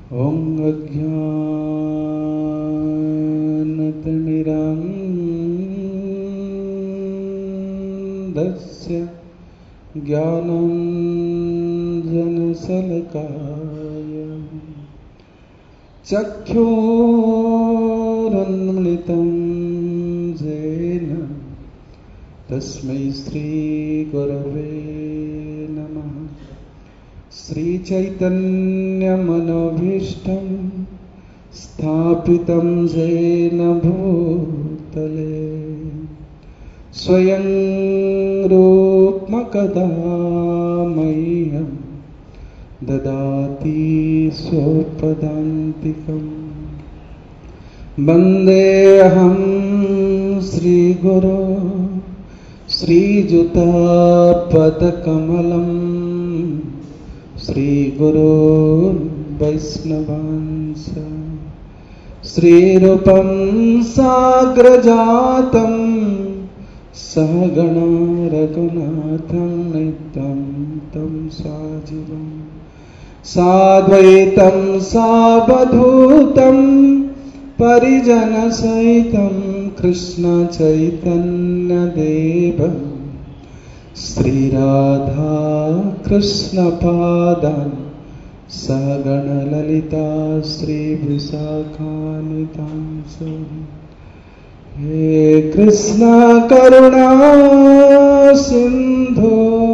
ॐ अज्ञानतिमिरान्धस्य ज्ञानाञ्जनशलाकया चक्षुरुन्मिलितं येन तस्मै श्रीगुरवे नमः। श्रीचैतन्यमनोभीष्टं स्थापितं येन भूतले स्वयं रूपकदा मह्यं ददाति स्वपदान्तिकम्। वन्देऽहं श्रीगुरो श्रीयुतापदकमलं श्रीगुरोन् वैष्णवांश श्रीरूपं साग्रजातं सहगण रघुनाथं नित्यं तं सजीवं साद्वैतं सावधूतं परिजनसहितं कृष्ण चैतन्यदेवं श्रीराधा कृष्णपादान् सहगण ललिता श्रीविशाखान्वितांश। हे कृष्ण करुणा सिंधु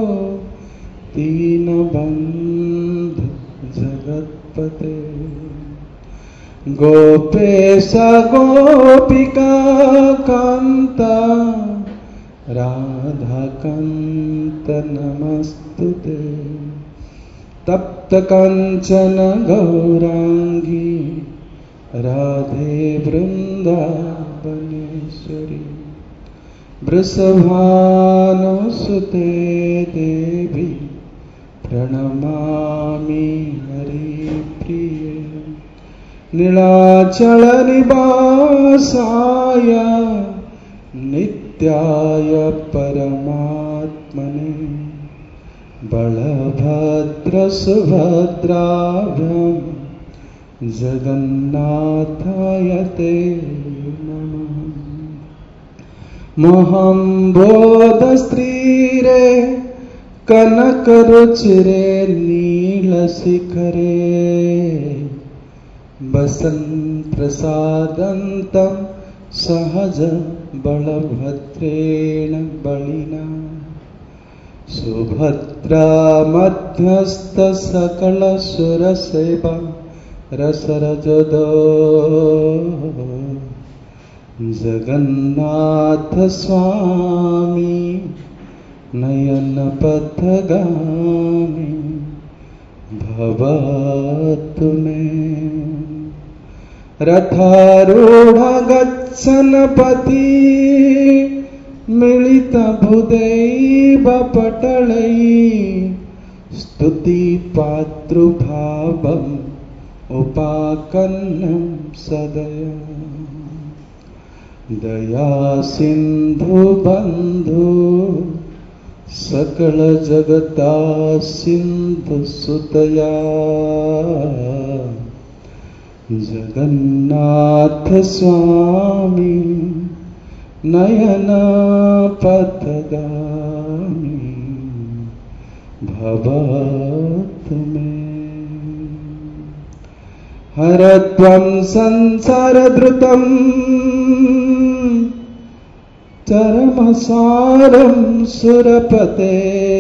दीनबंधु जगत्पते गोपेश गोपिका कांत राधाकांत नमस्तुते। तप्त कंचन गौरांगी राधे वृंदावनेश्वरी वृषभानुसुते देवी प्रणमामि हरिप्रिये। नीलाचल निवासाय नित्याय परमात्मने बलभद्र सुभद्राभ्यां जगन्नाथाय ते नमः। मोहं बोधस्त्रीरे कनकरुचिरे नीलशिखरे वसन् प्रसादन्तं सहज बलभद्रेण बलिना सुभद्रा मध्यस्थ सकल सुरसेवा रसरजदो जगन्नाथ स्वामी नयन पथगामी भवतु मे। रथारूढ़ गच्छन् पथि मिलित भुदैव पटलै स्तुति पातृभावम् उपाकन्नं सदया। दया सिंधु बंधु सकल जगता सिंधु सुतया जगन्नाथ स्वामी नयन पथगामी भवतु मे। हरत्वं संसारधृतं चरमसारं सुरपते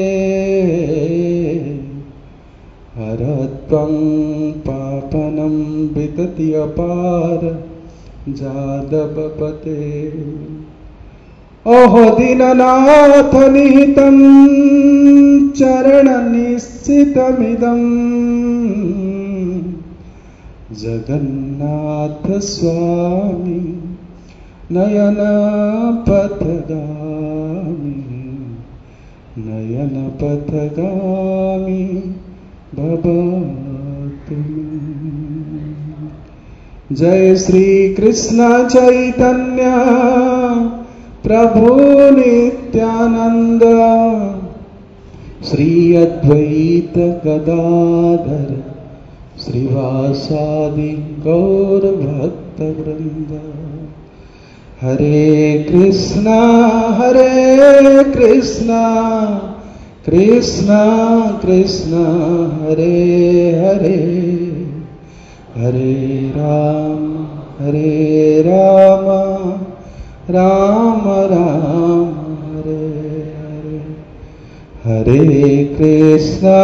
हरत्वं पापनं वितति अपार जादवपते। ओहो दीननाथ निहितं चरणनिश्चितमिदम् जगन्नाथ स्वामी नयन पथगामी नयन पथगामी भवतु मे। जय श्री कृष्ण चैतन्य प्रभु नित्यानंद श्री अद्वैत गदाधर श्रीवासादि गौर भक्त वृंद। हरे कृष्णा कृष्णा कृष्णा हरे हरे, हरे राम राम राम हरे हरे। हरे कृष्णा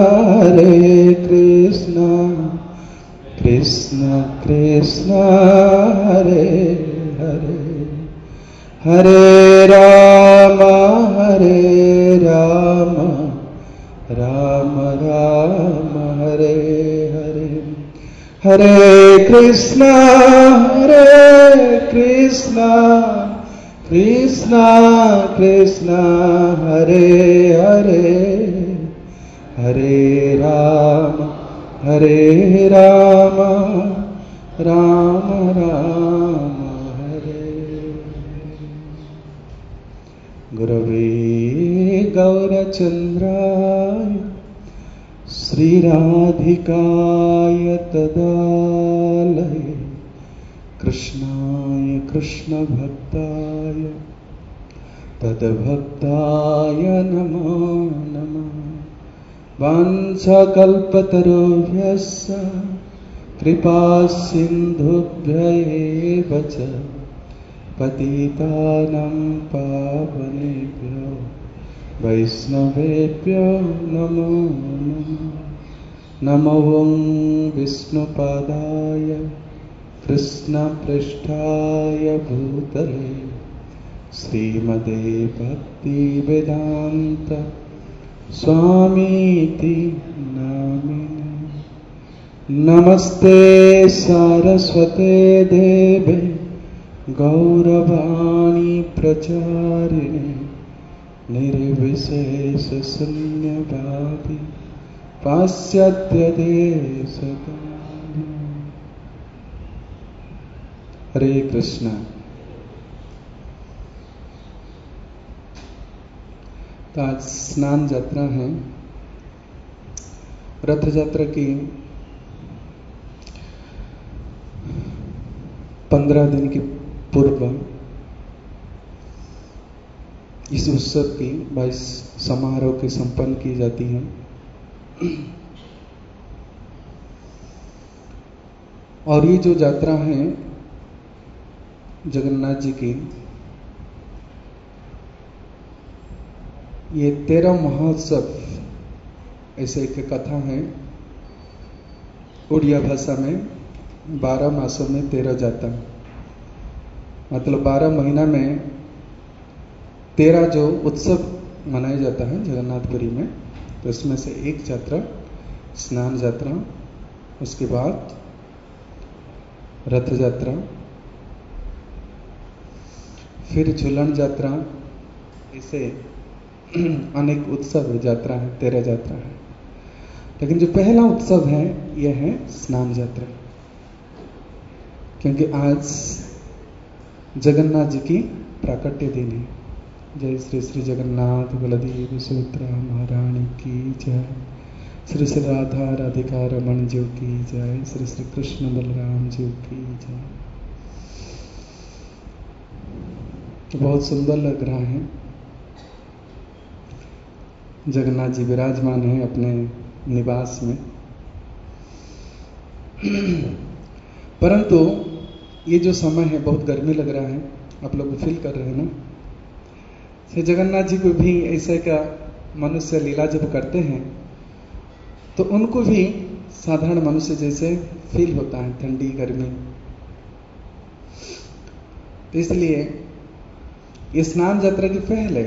कृष्ण कृष्ण हरे हरे, हरे राम राम राम हरे हरे। हरे कृष्णा कृष्णा कृष्णा हरे हरे, हरे राम राम राम हरे। गुरवे गौरचन्द्राय श्रीराधिकाय तदालये कृष्णाय कृष्णभक्ताय तद्भक्ताय नमो नमः। वाञ्छाकल्पतरुभ्यश्च कृपा सिन्धुभ्यैव च पतितानां पावनेभ्यो वैष्णवेभ्यो नमो नमः। नमो विष्णुपादाय कृष्णपृष्ठाय भूतले श्रीमते भक्तिवेदान्त स्वामीति नामिने। नमस्ते सारस्वते देवे गौरवाणी प्रचारिणे निर्विशेष शून्यवादी पाश्चात्य देशकारिणे। हरे कृष्णा। तो आज स्नान यात्रा है। रथ यात्रा की 15 दिन की पूर्व इस उत्सव की 22 समारोह के संपन्न की जाती हैं। और ये जो यात्रा है जगन्नाथ जी की, ये 13 महोत्सव ऐसे एक कथा है। उड़िया भाषा में 12 मासों में 13 जाता, मतलब 12 महीना में 13 जो उत्सव मनाया जाता है जगन्नाथपुरी में। तो इसमें से एक यात्रा स्नान यात्रा, उसके बाद रथ यात्रा, फिर झूलन यात्रा, ऐसे अनेक उत्सव यात्रा है, 13 यात्रा है। लेकिन जो पहला उत्सव है यह है स्नान यात्रा, क्योंकि आज जगन्नाथ जी की प्राकट्य दिन है। जय श्री श्री जगन्नाथ बलदेव सुभद्रा महारानी की जय। श्री श्री राधा राधिका रमन जी की जय। श्री श्री कृष्ण बलराम जी की जय। तो बहुत सुंदर लग रहा है। जगन्नाथ जी विराजमान हैं अपने निवास में। परंतु ये जो समय है बहुत गर्मी लग रहा है, आप लोग फील कर रहे हैं ना। श्री जगन्नाथ जी को भी ऐसे का मनुष्य लीला जब करते हैं तो उनको भी साधारण मनुष्य जैसे फील होता है, ठंडी गर्मी। तो इसलिए ये स्नान यात्रा के पहले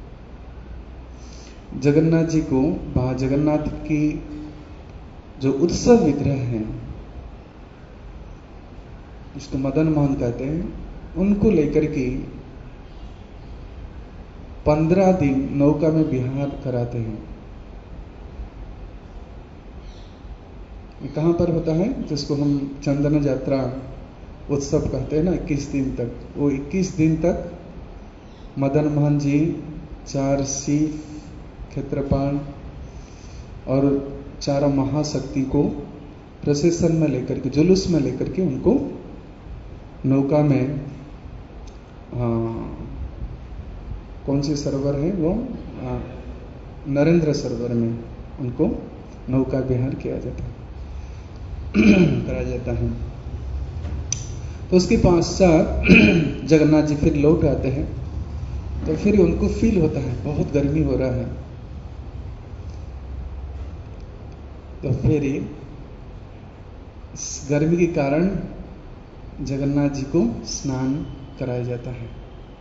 जगन्नाथ जी को वहां जगन्नाथ की जो उत्सव विग्रह हैं, जिसको मदन मोहन कहते हैं, उनको लेकर के 15 दिन नौका में विहार कराते हैं। कहां पर होता है, जिसको हम चंदन यात्रा उत्सव कहते हैं ना, 21 दिन तक। वो 21 दिन तक मदन मोहन जी 4 शिव क्षेत्रपाल और 4 महाशक्ति को प्रोसेशन में लेकर के, जुलूस में लेकर के उनको नौका में, कौन सी सरोवर है वो, नरेंद्र सरोवर में उनको नौका विहार किया जाता है करा जाता है। तो उसके पश्चात जगन्नाथ जी फिर लौट आते हैं, तो फिर उनको फील होता है बहुत गर्मी हो रहा है, तो फिर इस गर्मी के कारण जगन्नाथ जी को स्नान कराया जाता है।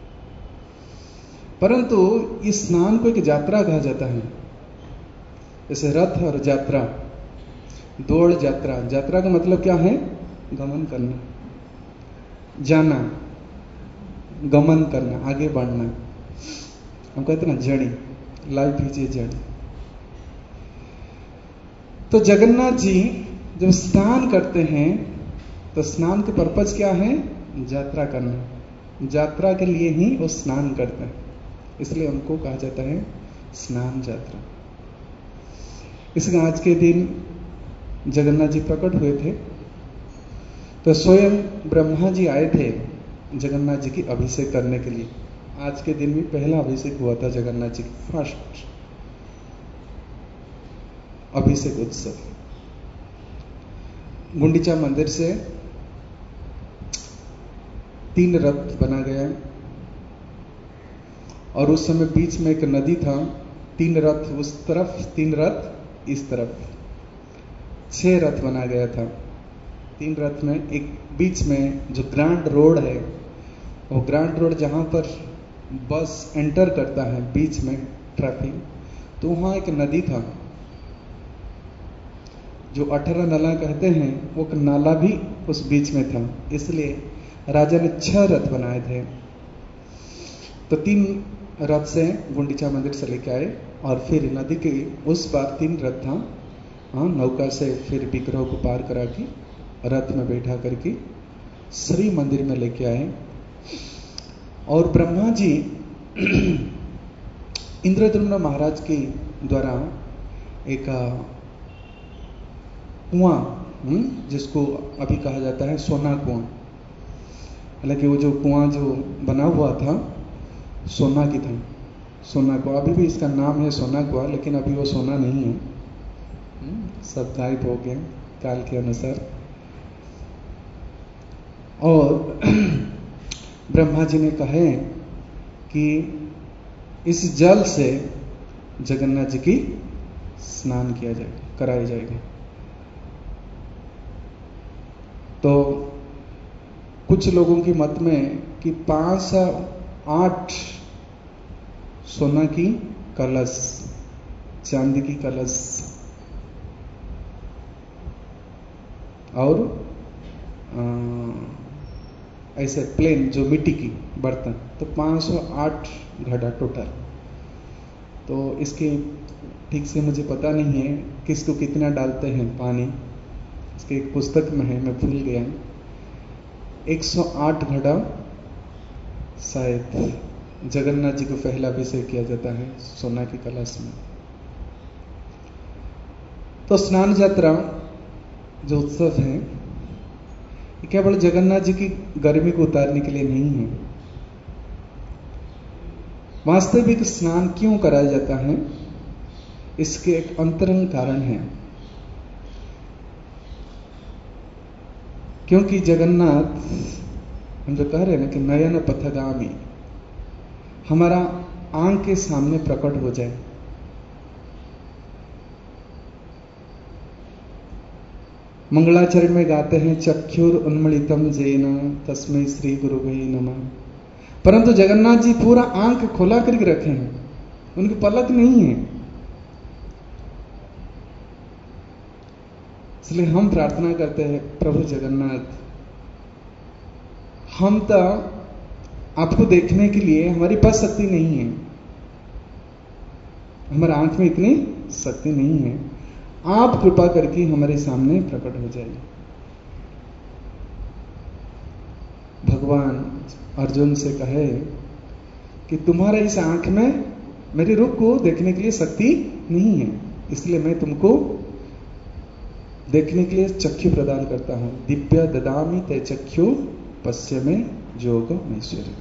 परंतु इस स्नान को एक यात्रा कहा जाता है, जैसे रथ और यात्रा, दौड़ यात्रा। यात्रा का मतलब क्या है? गमन करना, जाना, गमन करना, आगे बढ़ना। हम कहते हैं ना journey, life is a journey. तो जगन्नाथ जी जब स्नान करते हैं तो स्नान के पर्पज क्या है? यात्रा करना। यात्रा के लिए ही वो स्नान करते हैं, इसलिए उनको कहा जाता है स्नान यात्रा। इसलिए आज के दिन जगन्नाथ जी प्रकट हुए थे, तो स्वयं ब्रह्मा जी आए थे जगन्नाथ जी की अभिषेक करने के लिए। आज के दिन भी पहला अभिषेक हुआ था जगन्नाथ जी की, फर्स्ट अभिषेक उत्सव। गुंडीचा मंदिर से 3 रथ बना गया, और उस समय बीच में एक नदी था, 3 रथ उस तरफ, 3 रथ इस तरफ, 6 रथ बना गया था। 3 रथ में एक बीच में जो ग्रैंड रोड है, वो ग्रैंड रोड जहां पर बस एंटर करता है, बीच में ट्रैफिक, तो वहां एक नदी था जो 18 नाला कहते हैं, वो नाला भी उस बीच में था, इसलिए राजा ने 6 रथ बनाए थे। तो 3 रथ से गुंडीचा मंदिर से लेके आए, और फिर नदी के उस पार 3 रथ था, नौका से फिर विग्रह को पार करा के रथ में बैठा करके श्री मंदिर में लेके आए। और ब्रह्मा जी इंद्रद्युम्न महाराज के द्वारा एक कुआं, जिसको अभी कहा जाता है सोना कुआं, हालांकि वो जो कुआं जो बना हुआ था सोना की था, सोना कुआं, अभी भी इसका नाम है सोना कुआं, लेकिन अभी वो सोना नहीं है, सब गायब हो गए काल के अनुसार। और ब्रह्मा जी ने कहे कि इस जल से जगन्नाथ जी की स्नान किया जाएगा, कराया जाएगा। तो कुछ लोगों की मत में कि 508 सोना की कलश, चांदी की कलश और ऐसे प्लेन जो मिट्टी की बर्तन, तो 508 घड़ा टोटल। तो इसके ठीक से मुझे पता नहीं है किसको कितना डालते हैं पानी, इसके एक पुस्तक में है, मैं भूल गया। 108 घड़ा शायद जगन्नाथ जी को पहला अभिषेक किया जाता है सोना की कलश में। तो स्नान यात्रा जो उत्सव है, केवल जगन्नाथ जी की गर्मी को उतारने के लिए नहीं है। वास्तविक स्नान क्यों कराया जाता है, इसके एक अंतरंग कारण है। क्योंकि जगन्नाथ, हम जो कह रहे हैं ना कि नयन पथगामी, हमारा आंख के सामने प्रकट हो जाए। मंगलाचरण में गाते हैं चक्षुर उन्मलितम जेन तस्मै श्री गुरुवे नमः। परंतु जगन्नाथ जी पूरा आंख खोला करके रखे हैं, उनकी पलक नहीं है। इसलिए हम प्रार्थना करते हैं, प्रभु जगन्नाथ, हम तो आपको देखने के लिए हमारी पास शक्ति नहीं है, हमारे आंख में इतनी शक्ति नहीं है, आप कृपा करके हमारे सामने प्रकट हो जाइए। भगवान अर्जुन से कहे कि तुम्हारे इस आंख में मेरे रूप को देखने के लिए शक्ति नहीं है, इसलिए मैं तुमको देखने के लिए चक्षु प्रदान करता हूं। दिव्य ददामि ते चक्षु पश्य में जोगमेश्वरी।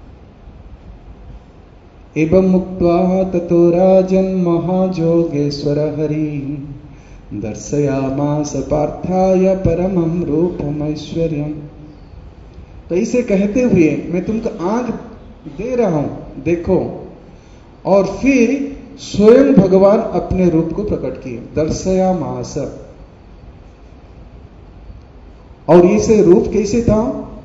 एवं मुक्त्वा ततो राजन् महाजोगेश्वर हरि दर्शयामास पार्थाय परमं रूपमैश्वर्यम्। तो इसे कहते हुए मैं तुमको आंख दे रहा हूं, देखो। और फिर स्वयं भगवान अपने रूप को प्रकट किए, दर्शयामास। और इसे रूप कैसे था?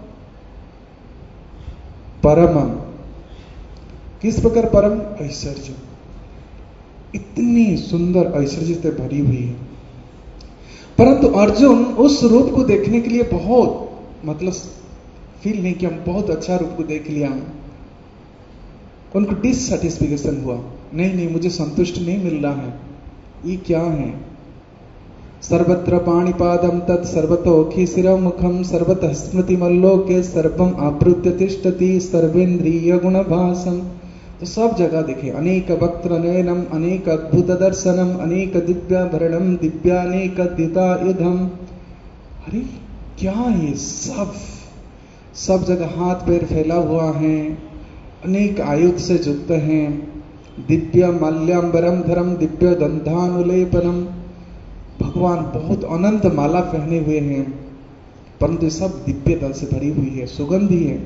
परमम। किस प्रकार परम? ऐश्वर्य। इतनी सुंदर ऐश्वर्य से भरी हुई है। परंतु अर्जुन उस रूप को देखने के लिए बहुत फील नहीं किया, बहुत अच्छा रूप को देख लिया, उनको डिससेटिस्फिकेशन हुआ। नहीं, मुझे संतुष्ट नहीं मिल रहा है, ये क्या है? सर्वत्र पाणिपादम तत् सर्वतोखि शिरोमुखम सर्वतः स्मृति मल्लोके सर्वम आवृत्य तिष्ठति सर्वेन्द्रिय गुणभासम। तो सब जगह देखे, अनेक वक्त्र नयनम अनेक अद्भुत दर्शनम अनेक दिव्याभरणम दिव्यानेक द्वितायुधम। अरे क्या ये सब जगह हाथ पैर फैला हुआ है, अनेक आयुध से युक्त हैं, दिव्य माल्याम्बरम धरम दिव्य गंधानुलेपनम। भगवान बहुत अनंत माला पहने हुए हैं, परंतु सब दिव्यता से भरी हुई है, सुगंधी है।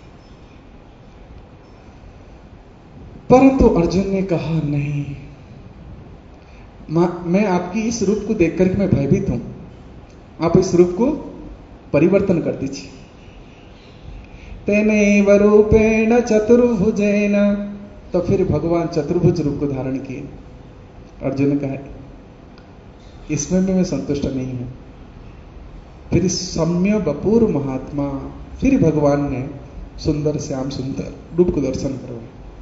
परंतु अर्जुन ने कहा नहीं, मैं आपकी इस रूप को देखकर मैं भयभीत हूं, आप इस रूप को परिवर्तन कर दीजिए। तेनैव रूपेण चतुर्भुजेन। तो फिर भगवान चतुर्भुज रूप को धारण किए। अर्जुन ने कहा इसमें भी मैं संतुष्ट नहीं हूं। फिर सम्य बपूर महात्मा, फिर भगवान ने सुंदर श्याम सुंदर रूप को दर्शन करवाया।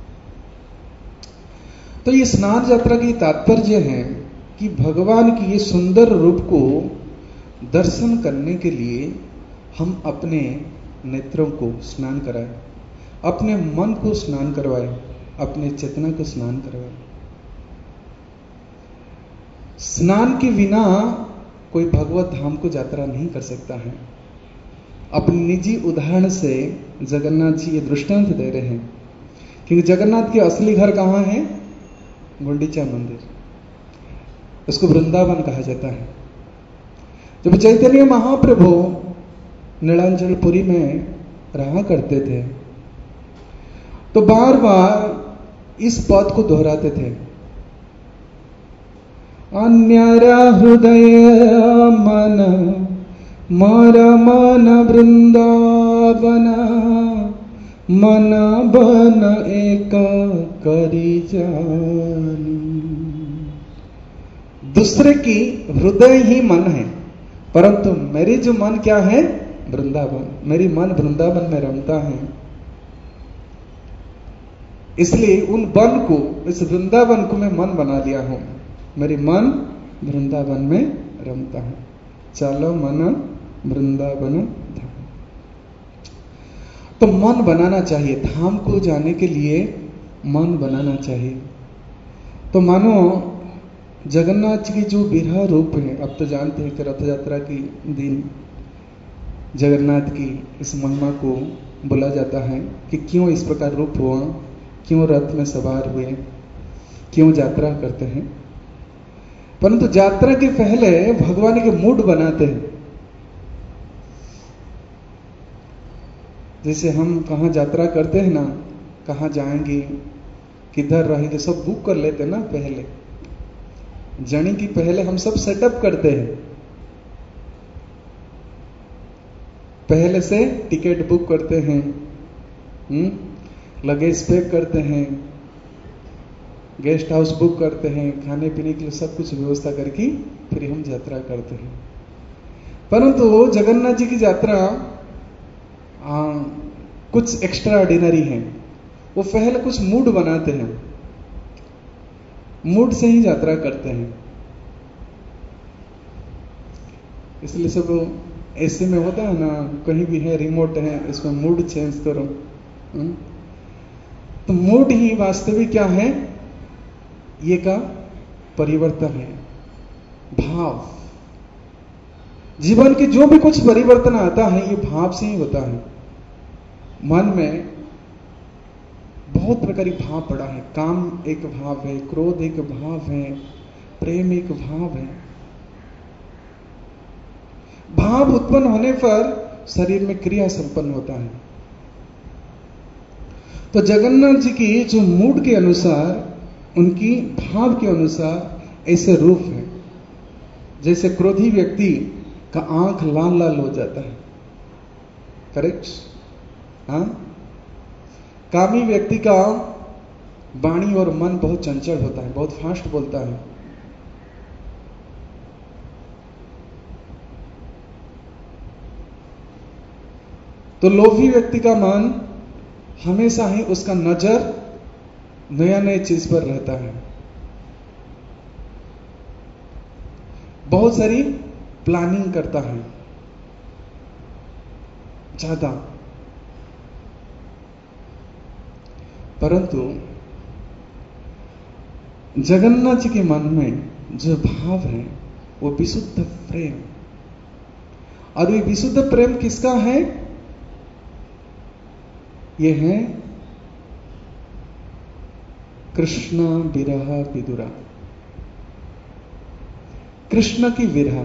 तो ये स्नान यात्रा की तात्पर्य है कि भगवान की ये सुंदर रूप को दर्शन करने के लिए हम अपने नेत्रों को स्नान कराएं, अपने मन को स्नान करवाएं, अपने चेतना को स्नान करवाएं। स्नान के बिना कोई भगवत धाम को यात्रा नहीं कर सकता है। अपने निजी उदाहरण से जगन्नाथ जी ये दृष्टांत दे रहे हैं, क्योंकि जगन्नाथ के असली घर कहां है? गुंडीचा मंदिर, उसको वृंदावन कहा जाता है। जब चैतन्य महाप्रभु नीलांचलपुरी में रहा करते थे तो बार बार इस पद को दोहराते थे, अन्यरा हृदय मन मर मन वृंदावन मन बन एक करी जानी। दूसरे की हृदय ही मन है, परंतु मेरी जो मन क्या है? वृंदावन। मेरी मन वृंदावन में रमता है, इसलिए उन वन को, इस वृंदावन को मैं मन बना लिया हूं। मेरी मन वृंदावन में रमता है। चलो मन वृंदावन धाम। तो मन बनाना चाहिए, धाम को जाने के लिए मन बनाना चाहिए। तो मानो जगन्नाथ जी की जो बिरहा रूप है, अब तो जानते हैं कि रथ यात्रा के दिन जगन्नाथ की इस महिमा को बोला जाता है कि क्यों इस प्रकार रूप हुआ, क्यों रथ में सवार हुए, क्यों यात्रा करते हैं। परंतु यात्रा के पहले भगवान के मूड बनाते हैं। जैसे हम कहाँ यात्रा करते हैं ना, कहाँ जाएंगे, किधर रहेंगे, सब बुक कर लेते हैं ना पहले। जर्नी की पहले हम सब सेटअप करते हैं, पहले से टिकट बुक करते हैं, लगेज पैक करते हैं, गेस्ट हाउस बुक करते हैं, खाने पीने के लिए सब कुछ व्यवस्था करके फिर हम यात्रा करते हैं। परंतु जगन्नाथ जी की यात्रा कुछ एक्स्ट्रा ऑर्डिनरी है। वो पहले कुछ मूड बनाते हैं, मूड से ही यात्रा करते हैं। इसलिए सब ऐसे में होता है ना, कहीं भी है रिमोट है, इसमें मूड चेंज करो। तो मूड ही वास्तविक क्या है? ये का परिवर्तन है, भाव। जीवन की जो भी कुछ परिवर्तन आता है ये भाव से ही होता है। मन में बहुत प्रकार के भाव पड़ा है। काम एक भाव है, क्रोध एक भाव है, प्रेम एक भाव है। भाव उत्पन्न होने पर शरीर में क्रिया संपन्न होता है। तो जगन्नाथ जी की जो मूड के अनुसार, उनकी भाव के अनुसार ऐसे रूप है। जैसे क्रोधी व्यक्ति का आंख लाल लाल हो जाता है, करेक्ट? हाँ। कामी व्यक्ति का वाणी और मन बहुत चंचल होता है, बहुत फास्ट बोलता है। तो लोभी व्यक्ति का मन हमेशा ही उसका नजर नया नया चीज पर रहता है, बहुत सारी प्लानिंग करता है ज्यादा। परंतु जगन्नाथ जी के मन में जो भाव है वो विशुद्ध प्रेम। और ये विशुद्ध प्रेम किसका है? ये है कृष्ण विरह विदुरा, कृष्ण की विरह।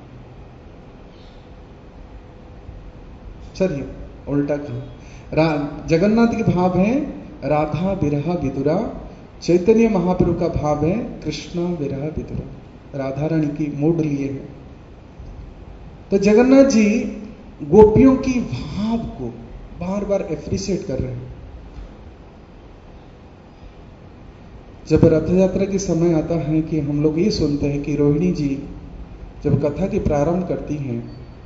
चलिए उल्टा कहा, जगन्नाथ के भाव है राधा विरह विदुरा, चैतन्य महाप्रभु का भाव है कृष्ण विरह विदुरा। राधा रानी की मूड लिए है। तो जगन्नाथ जी गोपियों की भाव को बार बार एप्रिशिएट कर रहे हैं। जब रथ यात्रा के समय आता है कि हम लोग ये सुनते हैं कि रोहिणी जी जब कथा की प्रारंभ करती हैं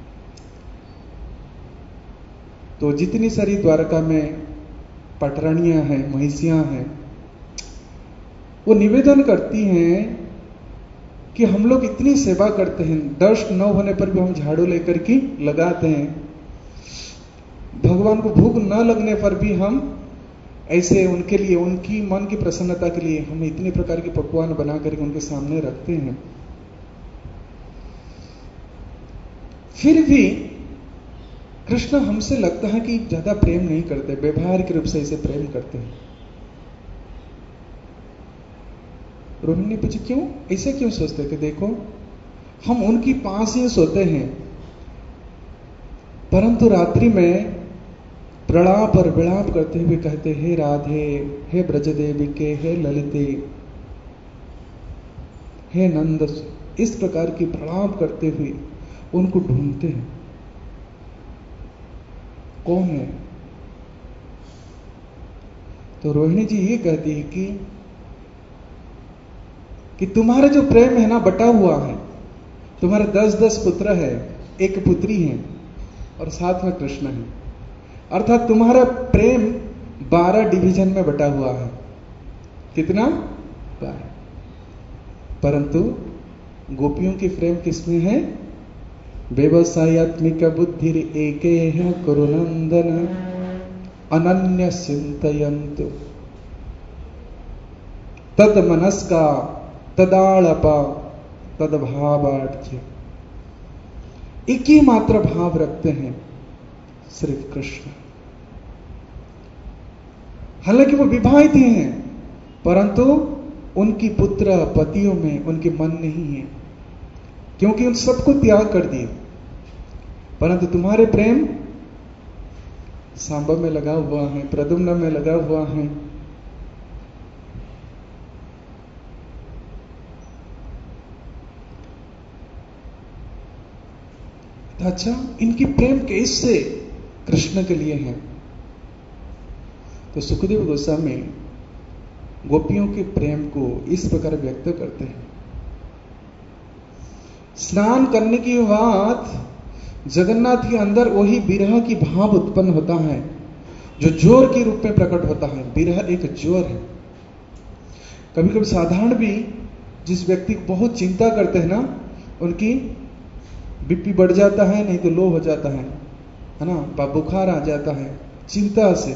तो जितनी सारी द्वारका में पटरानियां हैं, महिषियां हैं, वो निवेदन करती हैं कि हम लोग इतनी सेवा करते हैं, दर्शन न होने पर भी हम झाड़ू लेकर के लगाते हैं, भगवान को भूख न लगने पर भी हम ऐसे उनके लिए, उनकी मन की प्रसन्नता के लिए हम इतने प्रकार के पकवान बना करके उनके सामने रखते हैं। फिर भी कृष्ण हमसे लगता है कि ज्यादा प्रेम नहीं करते, व्यवहारिक रूप से इसे प्रेम करते हैं। रोहिणी ने पूछा क्यों, ऐसे क्यों सोचते? कि देखो हम उनकी पास ही सोते हैं, परंतु रात्रि में प्रलाप और विलाप करते हुए कहते, हे राधे, हे ब्रजदेविके, हे ललिते, हे नंद, इस प्रकार की प्रलाप करते हुए उनको ढूंढते हैं। कौन है? तो रोहिणी जी ये कहती है कि तुम्हारा जो प्रेम है ना बटा हुआ है, तुम्हारे 10-10 पुत्र है, एक पुत्री है और साथ में कृष्ण है, अर्थात तुम्हारा प्रेम 12 डिवीजन में बटा हुआ है। कितना? 12। परंतु गोपियों की प्रेम किसमें है? व्यवसायत्मिक बुद्धि एक कुरुनंदन अनन्य चिंतयन्तु तद मनस्का तदाड़प तदभावार्थ। एक ही मात्र भाव रखते हैं, सिर्फ कृष्ण। हालांकि वो विवाहित ही हैं, परंतु उनकी पुत्र पतियों में उनके मन नहीं है, क्योंकि उन सबको त्याग कर दिए। परंतु तुम्हारे प्रेम सांबा में लगा हुआ है, प्रद्युम्न में लगा हुआ है। अच्छा, इनकी प्रेम कैसे कृष्ण के लिए है? तो सुखदेव गोस्वामी गोपियों के प्रेम को इस प्रकार व्यक्त करते हैं। स्नान करने के बाद जगन्नाथ के अंदर वही विरह की भाव उत्पन्न होता है जो जोर के रूप में प्रकट होता है। विरह एक जोर है। कभी कभी साधारण भी जिस व्यक्ति को बहुत चिंता करते हैं ना, उनकी बीपी बढ़ जाता है, नहीं तो लो हो जाता है ना, बुखार आ जाता है चिंता से।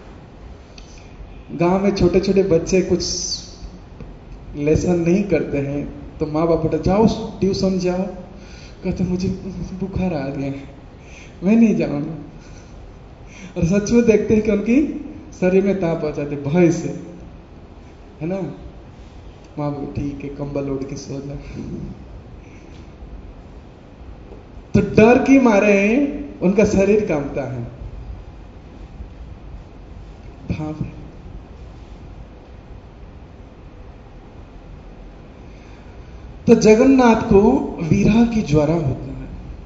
गांव में छोटे छोटे बच्चे कुछ लेसन नहीं करते हैं तो माँ बाप बोलते जाओ ट्यूशन जाओ, कहते मुझे बुखार आ गया है, मैं नहीं जाऊंगा। और सच में देखते हैं कि उनकी शरीर में ताप आ जाते भय से, है ना। माँ बोले ठीक है, कंबल ओढ़ के सो जा। तो डर की मारे उनका शरीर कांपता है। भाव है। तो जगन्नाथ को विरह की ज्वारा होता है।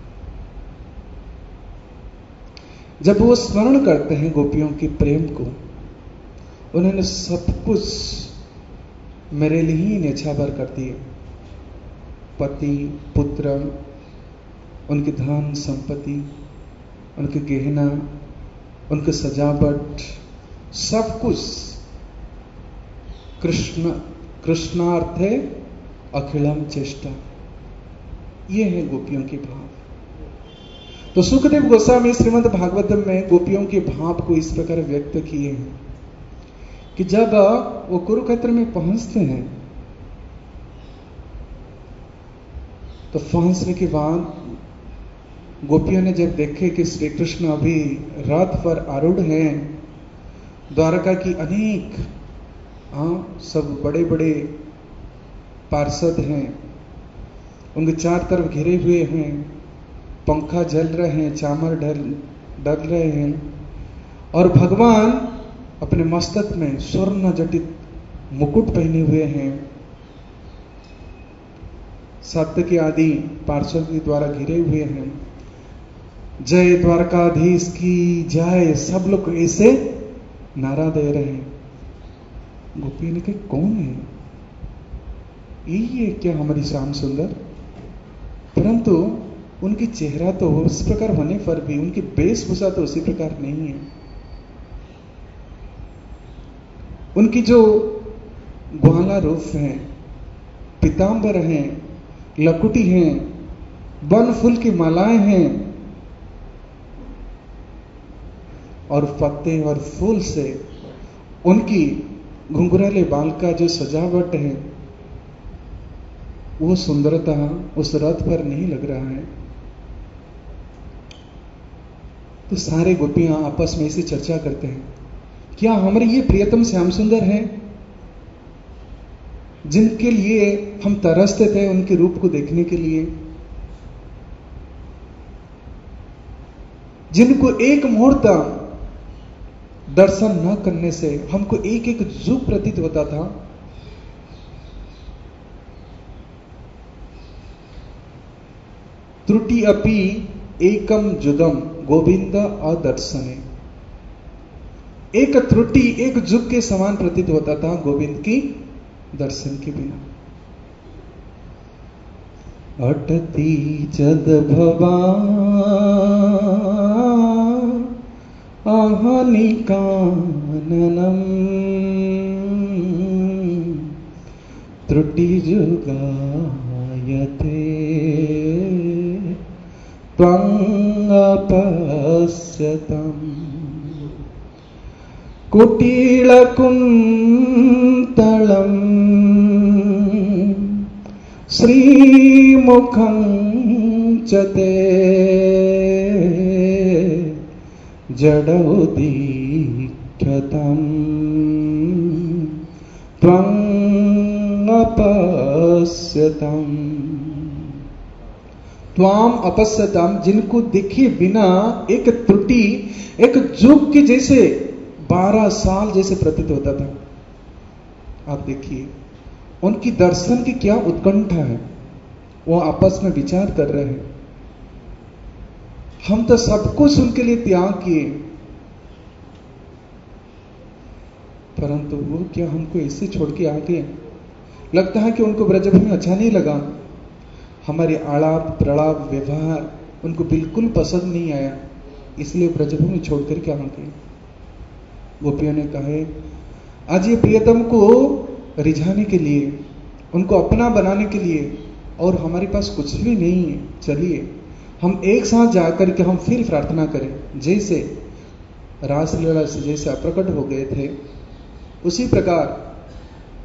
जब वो स्मरण करते हैं गोपियों के प्रेम को, उन्होंने सब कुछ मेरे लिए ही न्यौछावर कर दिए। पति, पुत्र, उनके धन संपत्ति, उनके गहना, उनके सजावट, सब कुछ कृष्णार्थे अखिलम चेष्टा, ये है गोपियों के भाव। तो सुखदेव गोस्वामी श्रीमद् भागवतम में गोपियों के भाव को इस प्रकार व्यक्त किए हैं कि जब वो कुरुक्षेत्र में पहुंचते हैं तो पहुंचने के बाद गोपियों ने जब देखे कि श्री कृष्ण अभी रथ पर आरूढ़ हैं, द्वारका की अनेक सब बड़े बड़े पार्षद हैं, उनके चार तरफ घिरे हुए हैं, पंखा जल रहे हैं, चामर डल रहे हैं, और भगवान अपने मस्तक में स्वर्ण जटित मुकुट पहने हुए हैं, सात्यकी आदि पार्षद के द्वारा घिरे हुए हैं। जय द्वारकाधीश की जय, सब लोग ऐसे नारा दे रहे हैं। गोपी ने कहा कौन है? यही है क्या हमारी श्याम सुंदर? परंतु उनकी चेहरा तो उस प्रकार होने पर भी उनकी वेशभूषा तो उसी प्रकार नहीं है। उनकी जो ग्वाला रूप है, पीतांबर हैं, लकुटी हैं, वन फूल की मालाएं हैं, और पत्ते और फूल से उनकी घुंघराले बाल का जो सजावट है, वो सुंदरता उस रथ पर नहीं लग रहा है। तो सारे गोपियां आपस में इसे चर्चा करते हैं, क्या हमारे ये प्रियतम श्याम सुंदर हैं जिनके लिए हम तरसते थे उनके रूप को देखने के लिए, जिनको एक मुहूर्त दर्शन न करने से हमको एक एक जुग प्रतीत होता था। त्रुटि अपि एकम जुगम गोविंद अदर्शने, एक त्रुटि एक जुग के समान प्रतीत होता था गोविंद की दर्शन के बिना। अटती जद भवा आहनि काननम त्रुटि जुगायते त्वं अपश्यतम् कुटिलकुन्तलं श्रीमुखं च ते जडोदीक्षतं त्वं अपश्यतम्। त्वाम अपश्यतम, जिनको देखे बिना एक त्रुटि एक जुग के जैसे 12 साल जैसे प्रतीत होता था। आप देखिए उनकी दर्शन की क्या उत्कंठा है, वो आपस में विचार कर रहे हैं। हम तो सब कुछ उनके लिए त्याग किए, परंतु वो क्या हमको ऐसे छोड़ के आ गए? लगता है कि उनको ब्रजभूमि अच्छा नहीं लगा, हमारे आलाप प्रलाप व्यवहार उनको बिल्कुल पसंद नहीं आया, इसलिए ब्रजभूमि छोड़कर के आ गए। गोपियों ने कहा आज ये प्रियतम को रिझाने के लिए, उनको अपना बनाने के लिए, और हमारे पास कुछ भी नहीं है, चलिए हम एक साथ जाकर के हम फिर प्रार्थना करें। जैसे रासलीला से जैसे अप्रकट हो गए थे, उसी प्रकार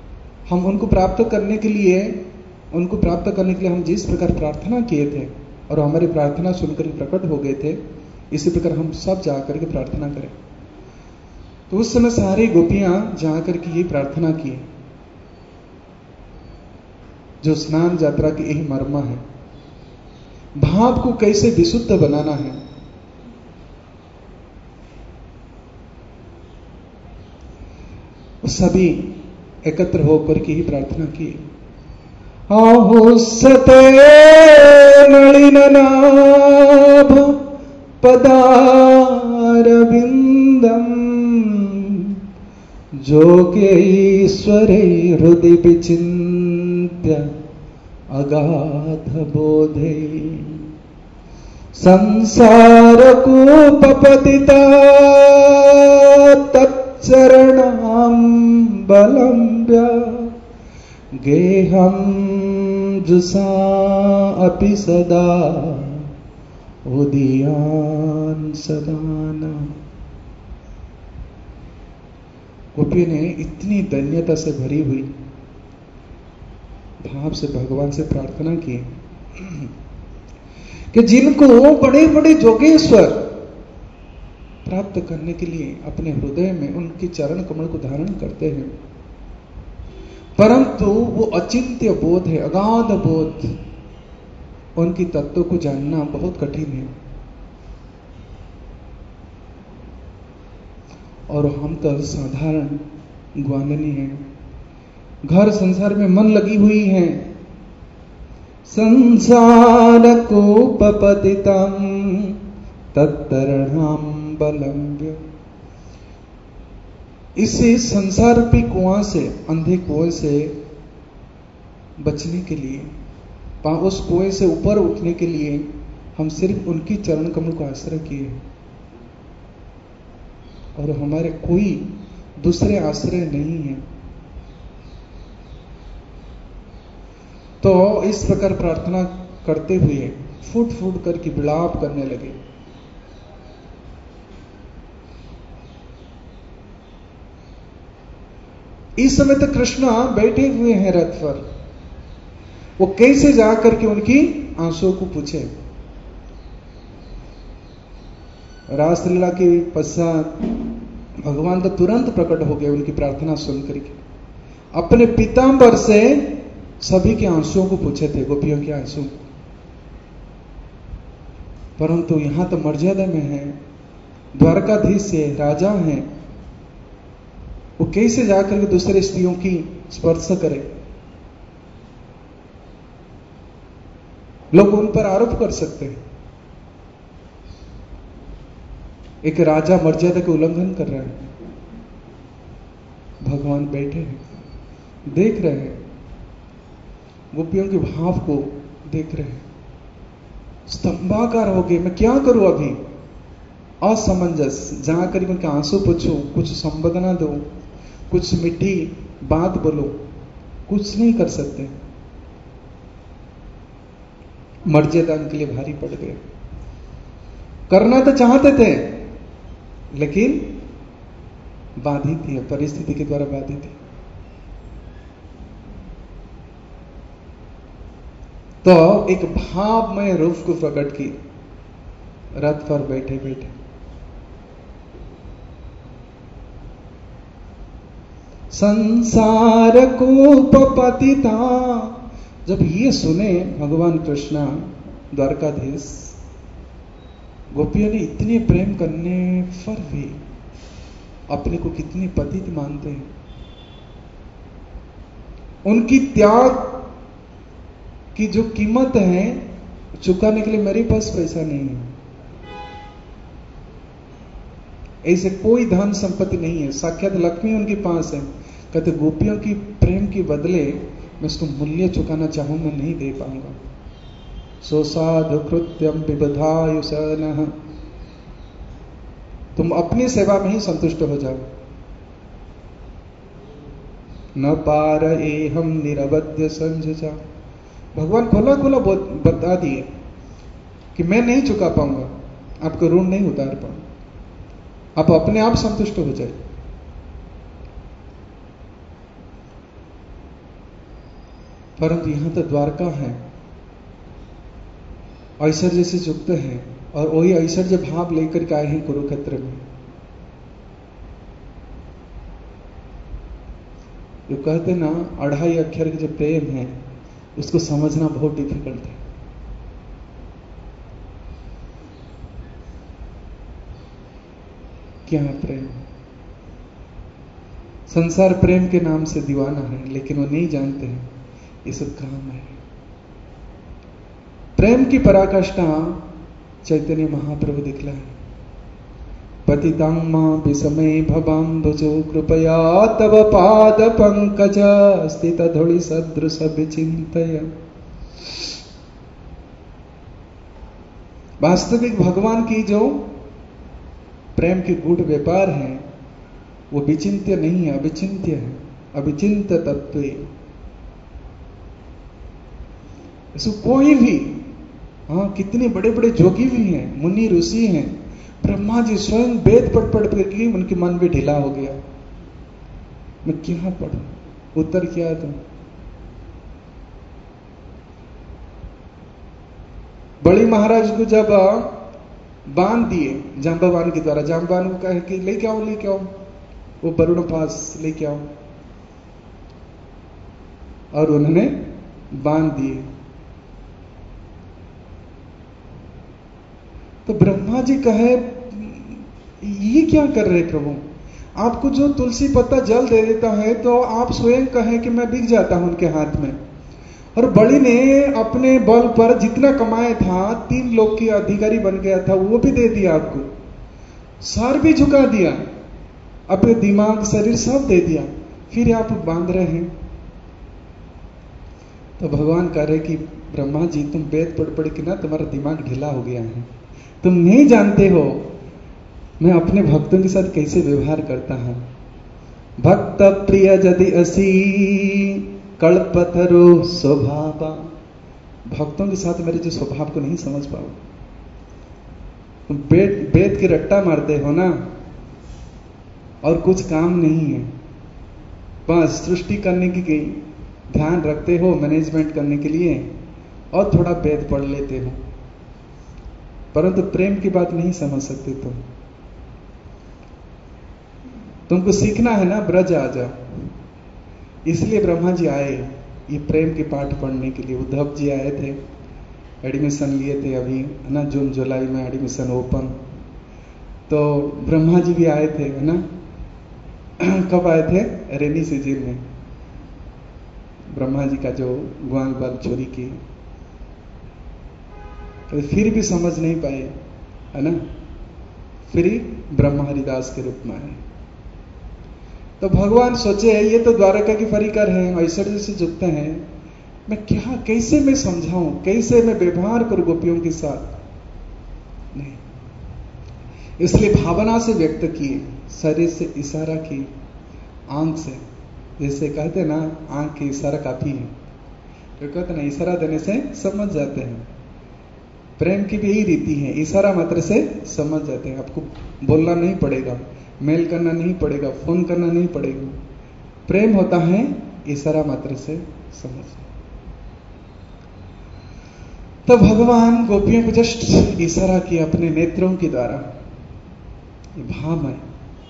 हम उनको प्राप्त करने के लिए हम जिस प्रकार प्रार्थना किए थे, और हमारी प्रार्थना सुनकर प्रकट हो गए थे। इसी प्रकार हम सब जाकर के प्रार्थना करें। तो उस समय सारी गोपियां जाकर के ये प्रार्थना की, जो स्नान यात्रा की यही मर्म है, भाव को कैसे विशुद्ध बनाना है। सभी एकत्र होकर के ही प्रार्थना की। आहुसते नलिन नाभ पदारविंदम जोगेश्वरे हृदय विचिन्त्य अगाध बोधे संसार कूपपतिता तच्चरणाम्बलम्ब्य गेहं जुषा अपि सदा उदीयान सदाना। गोपी ने इतनी धन्यता से भरी हुई भाव से भगवान से प्रार्थना की कि जिनको बड़े बड़े जोगेश्वर प्राप्त करने के लिए अपने हृदय में उनके चरण कमल को धारण करते हैं, परंतु वो अचिंत्य बोध है, अगाध बोध, उनकी तत्व को जानना बहुत कठिन है। और हम तो साधारण ग्वालिनी हैं, घर संसार में मन लगी हुई हैं। संसार को पपतितम तत्तरणाम्बलम्ब्य, इसे संसार रूपी कुआं से, अंधे कुएं से बचने के लिए, उस कुएं से ऊपर उठने के लिए हम सिर्फ उनकी चरण कमल को आश्रय किए और हमारे कोई दूसरे आश्रय नहीं है। तो इस प्रकार प्रार्थना करते हुए फूट फूट करके विलाप करने लगे। इस समय तक कृष्ण बैठे हुए हैं रथ पर, वो कैसे जाकर के उनकी आंसुओं को पूछे। रासलीला के पश्चात भगवान तो तुरंत प्रकट हो गए उनकी प्रार्थना सुनकर के, अपने पीतांबर से सभी के आंसुओं को पूछे थे, गोपियों के आंसू। परंतु यहां तो मर्यादा में है, द्वारकाधीश है, राजा है, वो कैसे जाकर के दूसरे स्त्रियों की स्पर्श करे। लोग उन पर आरोप कर सकते हैं, एक राजा मर्यादा के उल्लंघन कर रहा है। भगवान बैठे हैं, देख रहे हैं, गोपियों के भाव को देख रहे हैं, स्तंभाकार हो गए। मैं क्या करूं अभी, असमंजस, जहां कर उनके आंसू पूछूं, कुछ संबोधना दो, कुछ मीठी बात बोलो, कुछ नहीं कर सकते। मर्यादा उनके लिए भारी पड़ गए। करना तो चाहते थे लेकिन बाधित थी, परिस्थिति के द्वारा बाधित थी। तो एक भावमय रूप को प्रकट की रथ पर बैठे बैठे। संसार कूपपतिता, जब ये सुने भगवान कृष्ण द्वारकाधीश, गोपियों ने इतने प्रेम करने पर भी अपने को कितनी पतित मानते हैं। उनकी त्याग की जो कीमत है चुकाने के लिए मेरे पास पैसा नहीं है। ऐसे कोई धन संपत्ति नहीं है, साक्षात लक्ष्मी उनके पास है। कहते गोपियों की प्रेम के बदले मैं उसको मूल्य चुकाना चाहूं, मैं नहीं दे पाऊंगा। सो साधु कृत्यम विबधायुषनः, तुम अपनी सेवा में ही संतुष्ट हो जाओ। न पार एहम निरवध्य संजजा, भगवान खोला खोला बता दिए कि मैं नहीं चुका पाऊंगा, आपको ऋण नहीं उतार पाऊंगा, आप अपने आप संतुष्ट हो जाए। परंतु यहां तो द्वारका है ऐश्वर्य से युक्त हैं और वही ऐश्वर्य भाव लेकर के आए हैं कुरुक्षेत्र में। जो कहते ना 2.5 अक्षर के जो प्रेम है उसको समझना बहुत डिफिकल्ट है। क्या है प्रेम? संसार प्रेम के नाम से दीवाना है, लेकिन वो नहीं जानते हैं ये सब काम है। प्रेम की पराकाष्ठा चैतन्य महाप्रभु दिखला है। पतितां मां विस्मये भवाम्बुजो कृपया तव पाद पंकज स्थित धूलि सदृश विचिंतय। वास्तविक भगवान की जो प्रेम के गूढ़ व्यापार है वो विचिंत्य नहीं है, अविचिंत्य है, अविचिंत्य तत्व। इसको कोई भी, हाँ, कितने बड़े बड़े जोगी भी हैं, मुनि ऋषि हैं, ब्रह्मा जी स्वयं वेद पढ़ करके उनके मन भी ढीला हो गया। मैं क्या पढ़ूं? उत्तर क्या दूं? बड़ी महाराज को जब बांध दिए जाम्बवान के द्वारा, जाम्बवान को कहे कि लेके आओ, वो वरुण पास लेके आओ, और उन्होंने बांध दिए। तो ब्रह्मा जी कहे ये क्या कर रहे प्रभु? आपको जो तुलसी पत्ता जल दे देता है तो आप स्वयं कहें कि मैं बिक जाता हूं उनके हाथ में। और बलि ने अपने बल पर जितना कमाया था, 3 लोक की अधिकारी बन गया था, वो भी दे दिया आपको, सर भी झुका दिया, अपने दिमाग शरीर सब दे दिया, फिर आप बांध रहे हैं। तो भगवान कह रहे कि ब्रह्मा जी तुम वेद पढ़ के ना तुम्हारा दिमाग ढीला हो गया है, तुम नहीं जानते हो मैं अपने भक्तों के साथ कैसे व्यवहार करता हूं। भक्त प्रिय यदि असी कल्पतरो स्वभाव। भक्तों के साथ मेरे जो स्वभाव को नहीं समझ पाओ, तुम वेद की रट्टा मारते हो ना, और कुछ काम नहीं है, बस सृष्टि करने की ध्यान रखते हो, मैनेजमेंट करने के लिए, और थोड़ा वेद पढ़ लेते हो, परंतु प्रेम की बात नहीं समझ सकते तुमको सीखना है ना, ब्रज आ जाओ। इसलिए ब्रह्मा जी आए ये प्रेम के पाठ पढ़ने के लिए। उद्धव जी आए थे, एडमिशन लिए थे अभी, है ना, जून जुलाई में एडमिशन ओपन। तो ब्रह्मा जी भी आए थे, है ना। कब आए थे? रेनी सीजन में। ब्रह्मा जी का जो ग्वाल बाल चोरी की, तो फिर भी समझ नहीं पाए, है ना, फिर ब्रह्मा हरिदास के रूप में आए। तो भगवान सोचे ये तो द्वारका की परिकर हैं, ऐश्वर्य से जुड़ते हैं, मैं क्या, कैसे मैं समझाऊं, कैसे मैं व्यवहार करूं गोपियों के साथ? नहीं, इसलिए भावना से व्यक्त किए, शरीर से इशारा की, आंख से, जैसे कहते ना आंख की इशारा काफी है, तो कहते ना इशारा देने से समझ जाते हैं। प्रेम की भी यही रीति है, इशारा मात्र से समझ जाते हैं। आपको बोलना नहीं पड़ेगा, मेल करना नहीं पड़ेगा, फोन करना नहीं पड़ेगा। प्रेम होता है इशारा मात्र से समझना। तो भगवान गोपियों को जस्ट इशारा किया अपने नेत्रों के द्वारा, ये भाव है।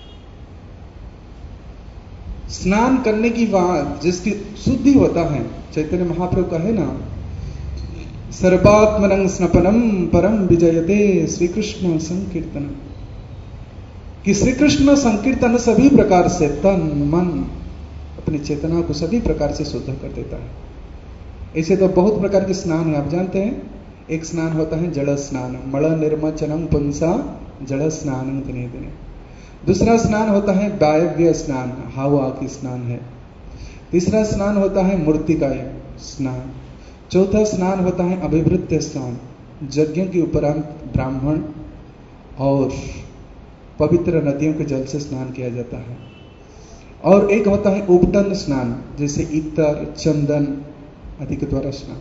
स्नान करने की बात जिसकी शुद्धि होता है, चैतन्य महाप्रभु का है ना, सर्वात्मनं स्नपनम परम विजयते श्री कृष्ण संकीर्तन, कि श्री कृष्ण संकीर्तन सभी प्रकार से तन मन अपनी चेतना को सभी प्रकार से शुद्ध कर देता है। ऐसे तो बहुत प्रकार के स्नान है, आप जानते हैं। एक स्नान होता है जड़ स्नान, मल निर्मचनम पुंसा जड़ स्नान दिने दिने। दूसरा स्नान होता है वायव्य स्नान, हवा की स्नान है। तीसरा स्नान होता है मूर्तिकाय स्नान। चौथा स्नान होता है अभिवृत्य स्नान, यज्ञों के उपरांत ब्राह्मण और पवित्र नदियों के जल से स्नान किया जाता है। और एक होता है उपटन स्नान, जैसे इत्र चंदन आदि के द्वारा स्नान।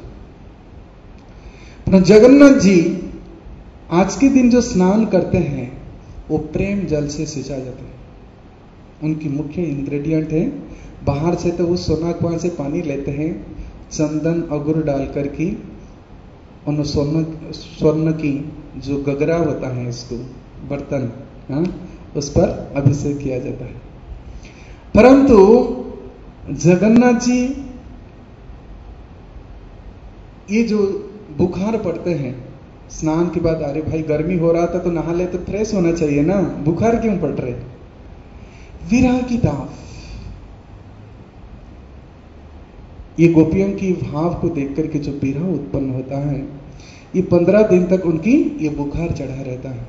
जगन्नाथ जी आज के दिन जो स्नान करते हैं वो प्रेम जल से सिंचा जाता है। उनकी मुख्य इंग्रेडिएंट है, बाहर से तो वो सोना कुआं से पानी लेते हैं, चंदन और गुड़ डाल करके उन स्वर्ण की जो गगरा होता है, इसको बर्तन, हाँ, उस पर अभिषेक किया जाता है। परंतु जगन्नाथ जी ये जो बुखार पड़ते हैं स्नान के बाद, अरे भाई गर्मी हो रहा था तो नहा ले तो फ्रेश होना चाहिए ना, बुखार क्यों पड़ रहे? विरह की ताप, ये गोपियों की भाव को देख करके जो विरह उत्पन्न होता है, ये 15 दिन तक उनकी ये बुखार चढ़ा रहता है।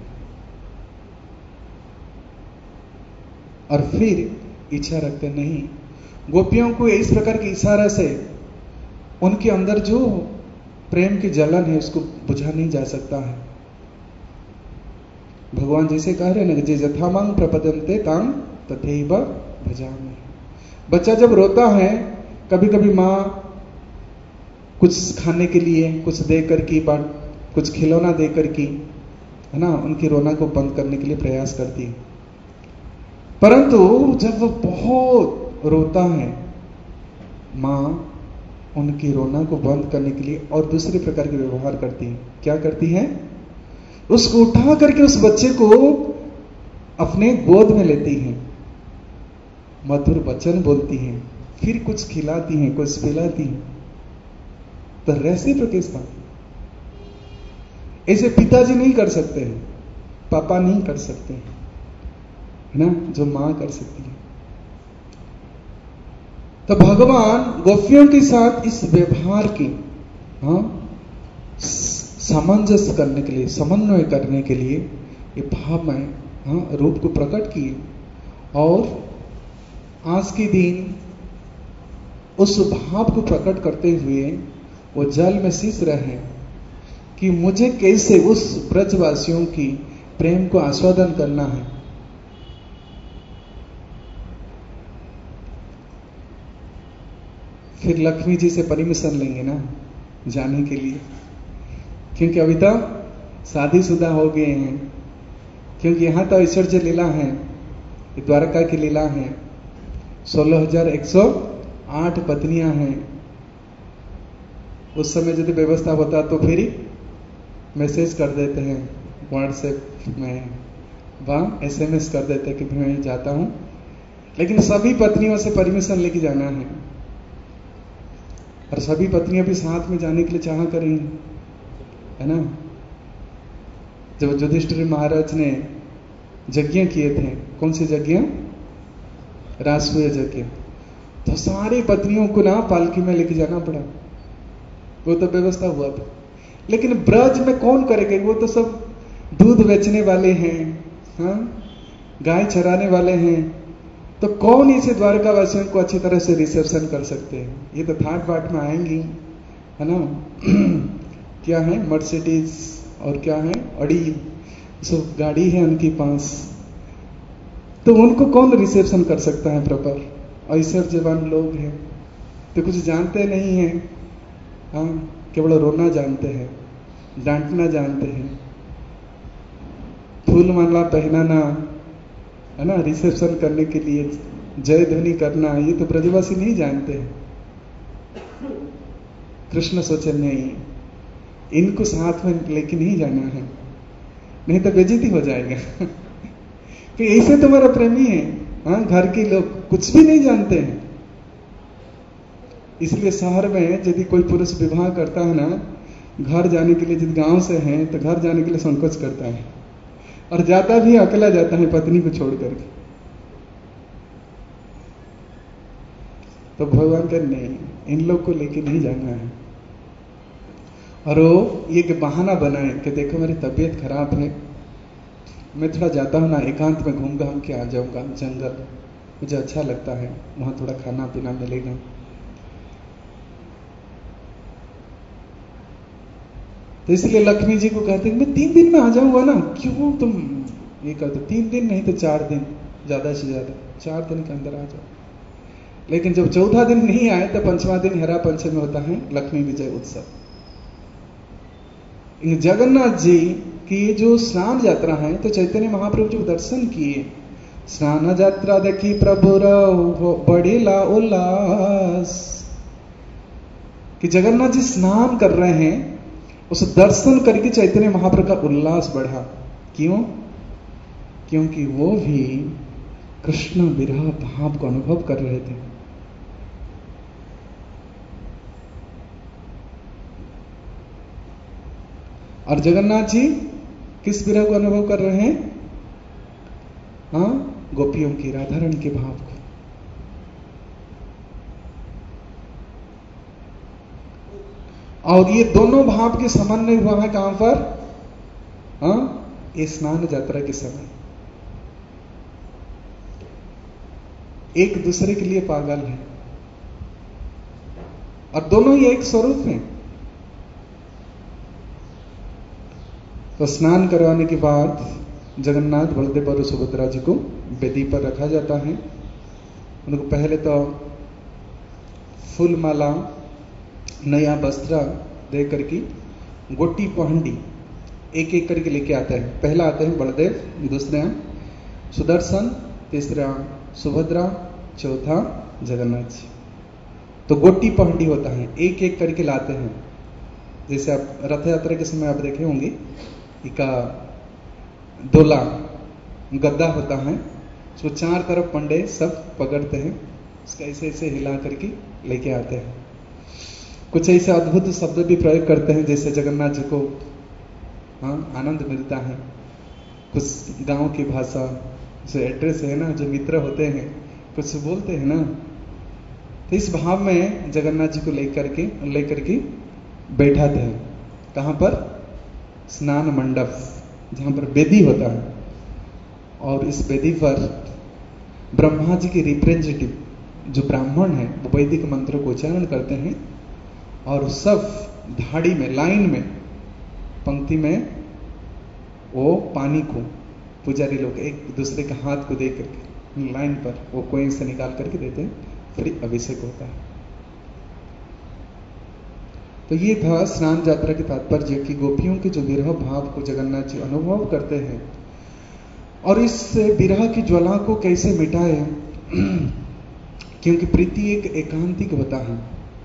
और फिर इच्छा रखते नहीं, गोपियों को इस प्रकार के इशारा से उनके अंदर जो प्रेम की जलन है उसको बुझा नहीं जा सकता है। भगवान जैसे कह रहे हैं ना, जे यथामांग प्रपदन्ते तां तथैव भजामि। बच्चा जब रोता है, कभी कभी माँ कुछ खाने के लिए कुछ दे करके, कुछ खिलौना दे करके, है ना, उनकी रोना को बंद करने के लिए प्रयास करती है। परंतु जब वो बहुत रोता है, माँ उनकी रोना को बंद करने के लिए और दूसरे प्रकार के व्यवहार करती है। क्या करती है? उसको उठा करके उस बच्चे को अपने गोद में लेती हैं, मधुर वचन बोलती हैं, फिर कुछ खिलाती हैं, कुछ पिलाती हैं। तो रेसिप्रोकेशन ऐसे पिताजी नहीं कर सकते हैं, पापा नहीं कर सकते हैं, है ना, जो मां कर सकती है। तो भगवान गोपियों के साथ इस व्यवहार की सामंजस्य करने के लिए, समन्वय करने के लिए ये भावमय रूप को प्रकट किए। और आज के दिन उस भाव को प्रकट करते हुए वो जल में सींच रहे हैं कि मुझे कैसे उस ब्रजवासियों की प्रेम को आस्वादन करना है। फिर लक्ष्मी जी से परमिशन लेंगे ना जाने के लिए, क्योंकि अभी तो शादीशुदा हो गए हैं, क्योंकि यहां तो ऐश्वर्य लीला है, द्वारका की लीला है, 16,108 पत्नियां हैं। उस समय यदि व्यवस्था होता तो फिर मैसेज कर देते हैं व्हाट्सएप में, वहां SMS कर देते हैं कि मैं जाता हूं, लेकिन सभी पत्नियों से परमिशन लेके जाना है। और सभी पत्नियां भी साथ में जाने के लिए चाह करेंगी, है ना। जब युधिष्ठिर महाराज ने यज्ञ किए थे, कौन से यज्ञ? राजसूय यज्ञ, तो सारी पत्नियों को ना पालकी में लेके जाना पड़ा, वो तो व्यवस्था हुआ था। लेकिन ब्रज में कौन करेगा? वो तो सब दूध बेचने वाले हैं, हाँ, गाय चराने वाले हैं, तो कौन इसे द्वारका वासियों को अच्छी तरह से रिसेप्शन कर सकते हैं? ये तो थाट बाट में आएंगी, है ना। क्या है? मर्सिडीज और क्या है? ऑडी, सब गाड़ी है उनके पास, तो उनको कौन रिसेप्शन कर सकता है प्रॉपर? ऐश्वर्यवान लोग हैं तो कुछ जानते नहीं हैं, हाँ, केवल रोना जानते हैं, डांटना जानते हैं, फूल माला पहनाना, है ना, रिसेप्शन करने के लिए जय ध्वनि करना, ये तो ब्रजवासी नहीं जानते हैं। कृष्ण सोचे नहीं, इनको साथ में लेके नहीं जाना है, नहीं तो बेइज्जती हो जाएगा। कि ऐसे तुम्हारा प्रेमी है, हाँ, घर के लोग कुछ भी नहीं जानते हैं। इसलिए शहर में यदि कोई पुरुष विवाह करता है ना, घर जाने के लिए, यदि गांव से है तो घर जाने के लिए संकोच करता है, और जाता भी अकेला जाता है पत्नी को छोड़ करके। तो भगवान का नहीं, इन लोग को लेके नहीं जाना है। और वो ये कि बहाना बनाए कि देखो मेरी तबीयत खराब है, मैं थोड़ा जाता हूँ ना, एकांत में घूम घाम के आ जाऊंगा जंगल, मुझे अच्छा लगता है, वहां थोड़ा खाना पीना मिलेगा। तो इसलिए लक्ष्मी जी को कहते हैं मैं 3 दिन में आ जाऊंगा ना, क्यों तुम ये कहते? 3 दिन नहीं तो 4 दिन, ज्यादा से ज्यादा 4 दिन के अंदर आ जाओ। लेकिन जब 14 दिन नहीं आए तो 5वां दिन हेरा पंचमी होता है लक्ष्मी विजय उत्सव। जगन्नाथ जी की जो स्नान यात्रा है, तो चैतन्य महाप्रभु जो दर्शन किए, स्नान यात्रा देखी प्रभु बढ़ेला उल्लास, कि जगन्नाथ जी स्नान कर रहे हैं उस दर्शन करके चैतन्य महाप्रभु का उल्लास बढ़ा। क्यों? क्योंकि वो भी कृष्ण विरह भाव को अनुभव कर रहे थे। और जगन्नाथ जी किस विरह को अनुभव कर रहे हैं? हाँ, गोपियों की, राधारण के भाव को। और ये दोनों भाव के समन्वय हुआ है कहां पर? हाँ, ये स्नान यात्रा के समय। एक दूसरे के लिए पागल है और दोनों ही एक स्वरूप हैं। तो स्नान करवाने के बाद जगन्नाथ, बलदेव और सुभद्रा जी को वेदी पर रखा जाता है। उनको पहले तो फूल माला, नया वस्त्र दे करके गोटी पहंडी एक एक करके लेके आते हैं। पहला आते हैं बलदेव, दूसरा सुदर्शन, तीसरा सुभद्रा, चौथा जगन्नाथ जी। तो गोटी पहंडी होता है, एक एक करके लाते हैं। जैसे आप रथ यात्रा के समय आप देखे होंगे, इका दोला गद्दा होता है, उसको चार तरफ पंडे सब पकड़ते हैं, उसका ऐसे ऐसे हिला करके लेके आते हैं। कुछ ऐसे अद्भुत शब्द भी प्रयोग करते हैं, जैसे जगन्नाथ जी को आनंद मिलता है। कुछ गांव की भाषा, जो एड्रेस है ना, जो मित्र होते हैं, कुछ बोलते हैं ना, तो इस भाव में जगन्नाथ जी को लेकर के बैठाते हैं। कहां पर? स्नान मंडप, जहां पर वेदी होता है। और इस वेदी पर ब्रह्मा जी के रिप्रेजेंटेटिव जो ब्राह्मण है, वो वैदिक मंत्रों को उच्चारण करते हैं और सब धाड़ी में, लाइन में, पंक्ति में वो पानी को पुजारी लोग एक दूसरे के हाथ को दे करके लाइन पर वो कोइन से निकाल करके देते हैं, फिर अभिषेक होता है। तो ये था स्नान यात्रा के तात्पर्य कि गोपियों के जो विरह भाव को जगन्नाथ जी अनुभव करते हैं और इस विरह की ज्वाला को कैसे मिटाए, क्योंकि प्रीति एक एकांतिक होता है,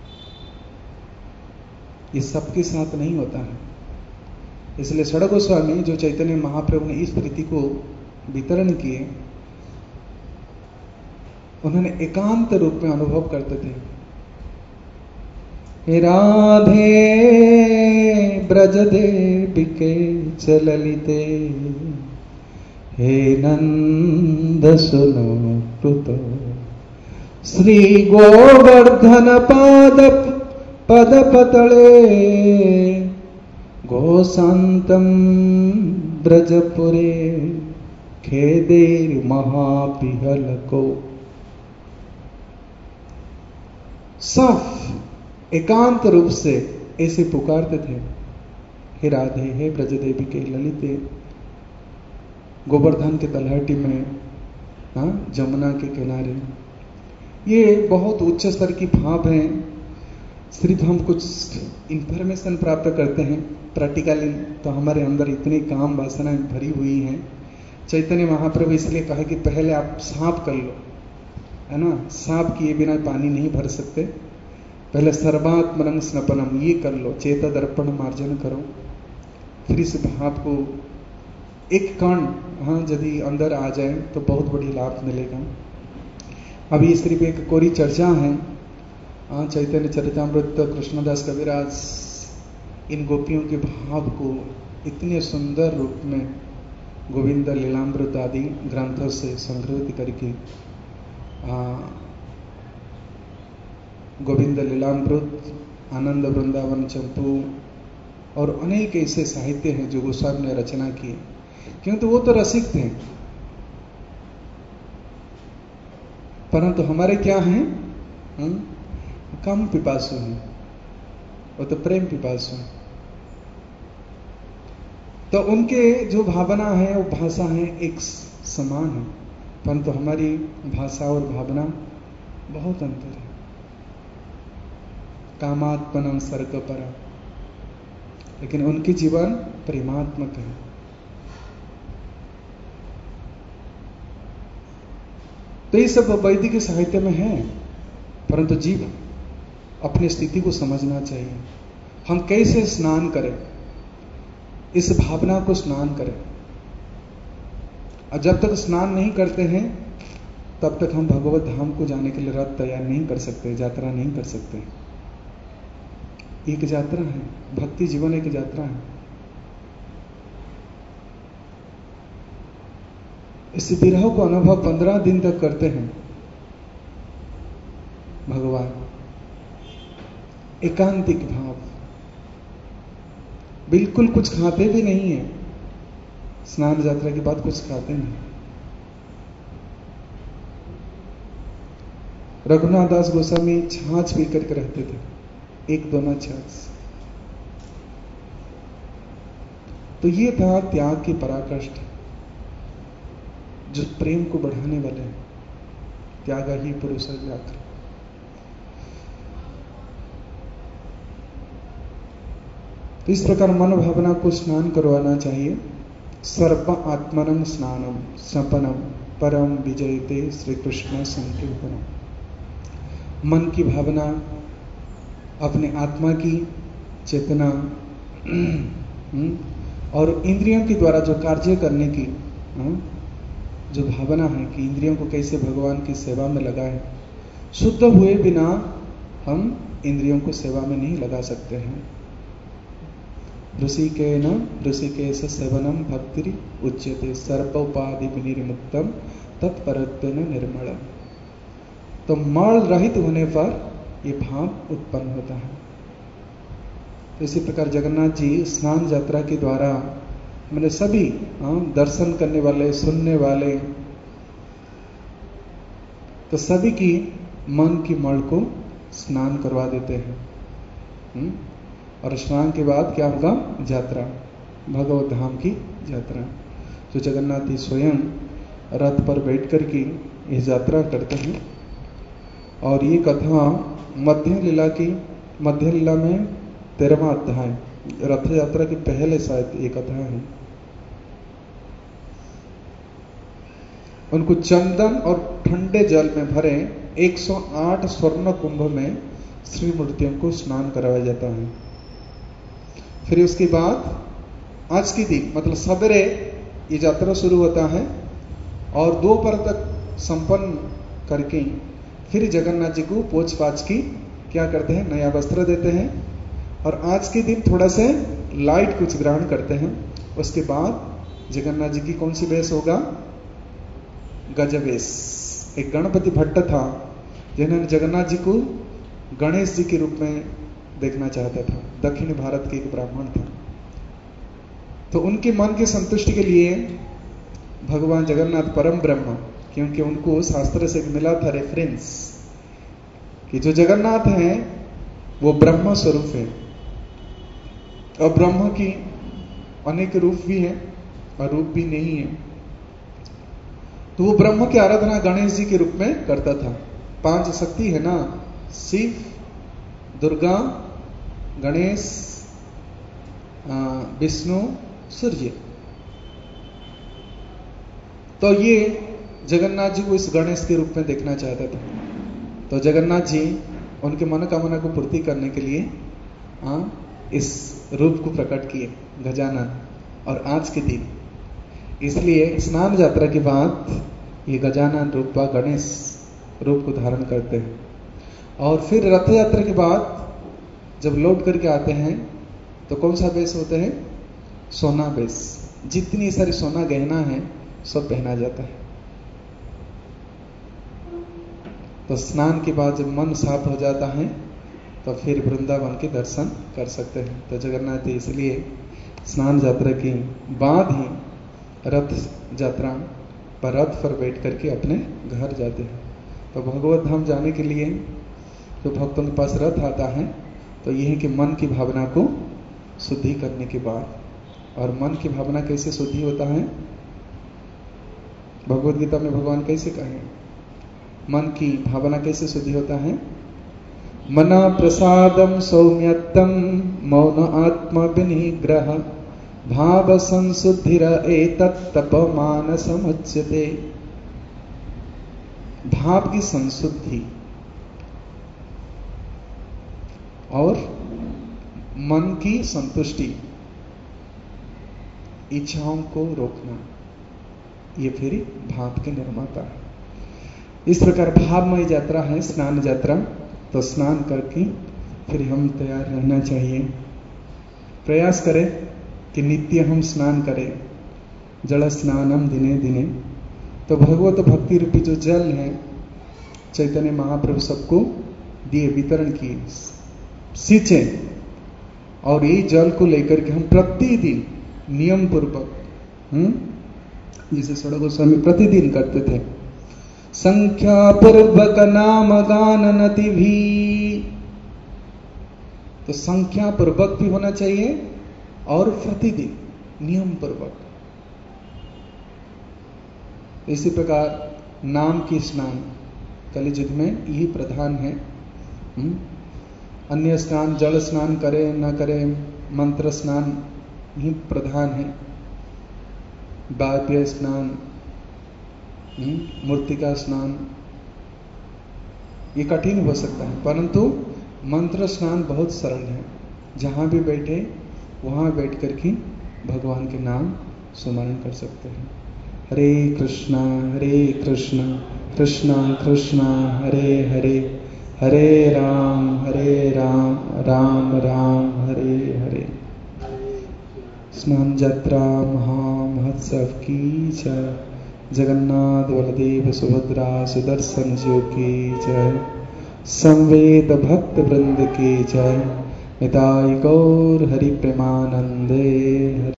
ये सबके साथ नहीं होता है। इसलिए षड गोस्वामी जो चैतन्य महाप्रभु ने इस प्रीति को वितरण किए, उन्होंने एकांत रूप में अनुभव करते थे। हे राधे ब्रज देविके चललिते, हे नंद सुनो श्री गोवर्धन पद पतले, गोशांतम ब्रजपुरे खेदेर महापिहल को। सब एकांत रूप से ऐसे पुकारते थे, हे राधे, हे ब्रजदेवी के ललिते, गोवर्धन के तलहटी में, जमुना के किनारे। ये बहुत उच्च स्तर की भाव है। सिर्फ हम कुछ इंफॉर्मेशन प्राप्त करते हैं, प्रैक्टिकली तो हमारे अंदर इतनी काम वासनाएं भरी हुई हैं। चैतन्य महाप्रभु इसलिए कहा कि पहले आप साफ कर लो, है ना, साफ किए बिना पानी नहीं भर सकते। पहले सर्वात्मनं स्नपनम, ये कर लो, चेत दर्पण मार्जन करो, फिर इस भाव को एक कण यदि अंदर आ जाए तो बहुत बड़ी लाभ मिलेगा। अभी सिर्फ एक कोरी चर्चा है। चैतन्य चरितामृत कृष्णदास कविराज इन गोपियों के भाव को इतने सुंदर रूप में गोविंद लीलामृत आदि ग्रंथों से संग्रहित करके, गोविंद लीलामृत, आनंद वृंदावन चंपू और अनेक ऐसे साहित्य हैं जो गोस्वामी ने रचना किए, क्योंकि वो तो रसिक थे। परंतु हमारे क्या हैं? कम पिपासु हैं, वो तो प्रेम पिपासु हैं। तो उनके जो भावना है, वो भाषा है एक समान है, परंतु हमारी भाषा और भावना बहुत अंतर है। कामात्मनं सर्गपरा, लेकिन उनकी जीवन प्रेमात्मक है। तो ये सब वैदिक साहित्य में है, परंतु जीव अपनी स्थिति को समझना चाहिए। हम कैसे स्नान करें, इस भावना को स्नान करें। और जब तक स्नान नहीं करते हैं तब तक हम भगवत धाम को जाने के लिए रथ तैयार नहीं कर सकते, यात्रा नहीं कर सकते। एक यात्रा है, भक्ति जीवन एक यात्रा है। इस विरह को अनुभव 15 दिन तक करते हैं भगवान। एकांतिक भाव, बिल्कुल कुछ खाते भी नहीं है, स्नान यात्रा के बाद कुछ खाते नहीं। रघुनाथ दास गोस्वामी छाछ पी करके रहते थे, एक दोना छाछ। तो ये था त्याग की पराकाष्ठा, जो प्रेम को बढ़ाने वाले हैं। त्याग ही पुरुष व्याघ्र। तो इस प्रकार मन भावना को स्नान करवाना चाहिए। सर्व आत्मनम स्नानम सपनम परम विजयते श्री कृष्ण संकीर्तनम। मन की भावना, अपने आत्मा की चेतना और इंद्रियों के द्वारा जो कार्य करने की जो भावना है कि इंद्रियों को कैसे भगवान की सेवा में लगाएं। शुद्ध हुए बिना हम इंद्रियों को सेवा में नहीं लगा सकते हैं। ऋषिकेश सेवनम भक्ति उच्यते सर्वोपाधि विनिर्मुक्तम तत्परत्वेन निर्मलम। तो मल रहित होने पर यह भाव उत्पन्न होता है। तो इसी प्रकार जगन्नाथ जी स्नान यात्रा के द्वारा मैंने सभी दर्शन करने वाले, सुनने वाले, तो सभी की मन की मल को स्नान करवा देते हैं। और स्नान के बाद क्या होगा? यात्रा, भगवत धाम की यात्रा। जो जगन्नाथ जी स्वयं रथ पर बैठ कर के ये यात्रा करते हैं। और ये कथा मध्य लीला में 13वां अध्याय, रथ यात्रा के पहले शायद ये कथा है। उनको चंदन और ठंडे जल में भरे 108 स्वर्ण कुंभ में श्री मूर्तियों को स्नान करवाया जाता है। फिर उसके बाद आज के दिन मतलब सवेरे ये यात्रा शुरू होता है और दोपहर तक संपन्न करके फिर जगन्नाथ जी को पोछ पाछ की क्या करते हैं? नया वस्त्र देते हैं। और आज के दिन थोड़ा से लाइट कुछ ग्रहण करते हैं। उसके बाद जगन्नाथ जी की कौन सी वेश होगा? गजवेश। एक गणपति भट्ट था जिन्होंने जगन्नाथ जी को गणेश जी के रूप में देखना चाहता था। दक्षिण भारत के एक ब्राह्मण था। तो उनके मन की संतुष्टि के लिए भगवान जगन्नाथ परम ब्रह्म, क्योंकि उनको शास्त्र से मिला था रेफरेंस कि जो जगन्नाथ हैं वो ब्रह्म स्वरूप है और ब्रह्म की अनेक रूप भी है और रूप भी नहीं है। तो वो ब्रह्म की आराधना गणेश जी के रूप में करता था। 5 शक्ति है ना, शिव, दुर्गा, गणेश, विष्णु, सूर्य। तो ये जगन्नाथ जी को इस गणेश के रूप में देखना चाहता था। तो जगन्नाथ जी उनके मनोकामना को पूर्ति करने के लिए इस रूप को प्रकट किए, गजानन। और आज के दिन इसलिए स्नान यात्रा के बाद ये गजानन रूप व गणेश रूप को धारण करते हैं। और फिर रथ यात्रा के बाद जब लौट करके आते हैं तो कौन सा वेश होते हैं? सोना वेश। जितनी सारी सोना गहना है सब पहना जाता है। तो स्नान के बाद जब मन साफ हो जाता है तो फिर वृंदावन के दर्शन कर सकते हैं। तो जगन्नाथ जी इसलिए स्नान यात्रा के बाद ही रथ यात्रा पर रथ पर बैठ करके अपने घर जाते हैं। तो भगवत धाम जाने के लिए जो भक्तों के पास रथ आता है तो यह है कि मन की भावना को शुद्धि करने के बाद। और मन की भावना कैसे शुद्धि होता है? भगवद गीता में भगवान कैसे कहे मन की भावना कैसे शुद्धि होता है? मना प्रसादम सौम्यत्तम मौन आत्म विनिग्रह भाव संशुद्धिर एतत् तपमान समुच्यते। भाव की संशुद्धि और मन की संतुष्टि, इच्छाओं को रोकना, ये फिर भाव के निर्माता है। इस प्रकार भावमय यात्रा है स्नान यात्रा। तो स्नान करके फिर हम तैयार रहना चाहिए। प्रयास करें कि नित्य हम स्नान करें, जल स्नानम दिने दिने। तो भगवत भक्ति रूपी जो जल है चैतन्य महाप्रभु सबको दिए, वितरण किए, सींचे, और ये जल को लेकर के हम प्रतिदिन नियम पूर्वक, जिसे सड़क गोस्वामी प्रतिदिन करते थे, संख्या पूर्वक नाम गान नति भी। तो संख्या पूर्वक भी होना चाहिए और प्रतिदिन नियम पूर्वक। इसी प्रकार नाम की स्नान कलियुग में यही प्रधान है। अन्य स्नान, जल स्नान करे न करे, मंत्र स्नान ही प्रधान है। वाद्य स्नान, मूर्तिका स्नान ये कठिन हो सकता है, परंतु मंत्र स्नान बहुत सरल है। जहां भी बैठे वहां बैठ कर के भगवान के नाम स्मरण कर सकते हैं। हरे कृष्णा कृष्णा कृष्णा हरे हरे, हरे राम राम राम हरे हरे। स्नान यात्रा महामहोत्सव की जय। जगन्नाथ बलदेव सुभद्रा सुदर्शन जी की जय। संवेद भक्त वृंद की जय। निताई गौर हरि प्रेमानंदे।